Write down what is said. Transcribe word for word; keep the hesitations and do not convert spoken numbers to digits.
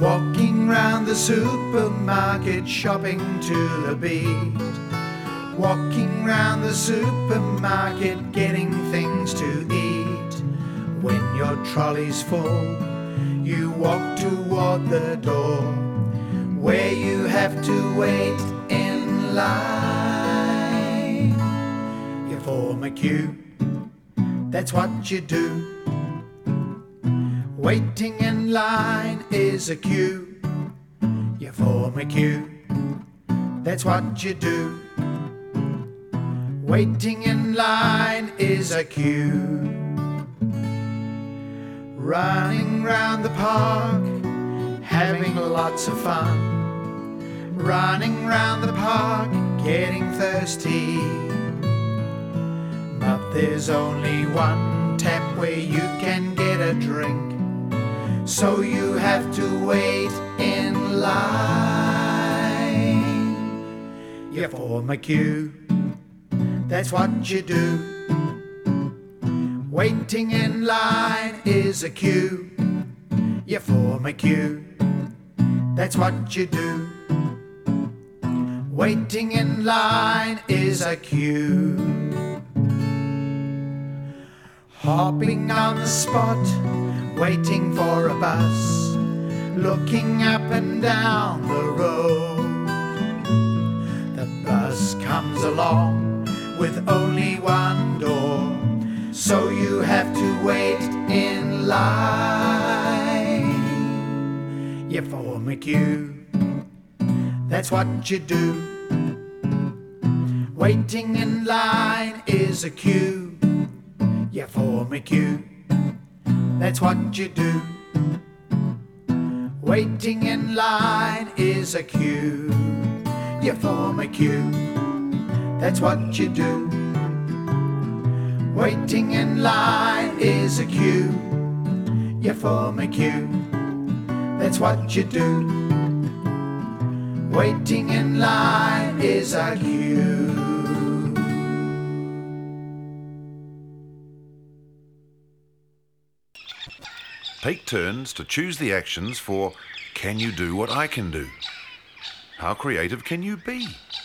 Walking round the supermarket, shopping to the beat. Walking round the supermarket, getting things to eat. When your trolley's full, you walk toward the door, where you have to wait in line. You form a queue, that's what you do. Waiting in line is a queue. You form a queue, that's what you do. Waiting in line is a queue. Running round the park, having lots of fun. Running round the park, getting thirsty. But there's only one tap where you can get a drink, so you have to wait in line. You form a queue, that's what you do. Waiting in line is a queue. You form a queue, that's what you do. Waiting in line is a queue. Hopping on the spot, waiting for a bus, looking up and down the road. The bus comes along with only one door, so you have to wait in line. You form a queue, that's what you do. Waiting in line is a queue. You form a queue, that's what you do. Waiting in line is a queue. You form a queue, that's what you do. Waiting in line is a queue. You form a queue, that's what you do. Waiting in line is a queue. Take turns to choose the actions for Can You Do What I Can Do? How creative can you be?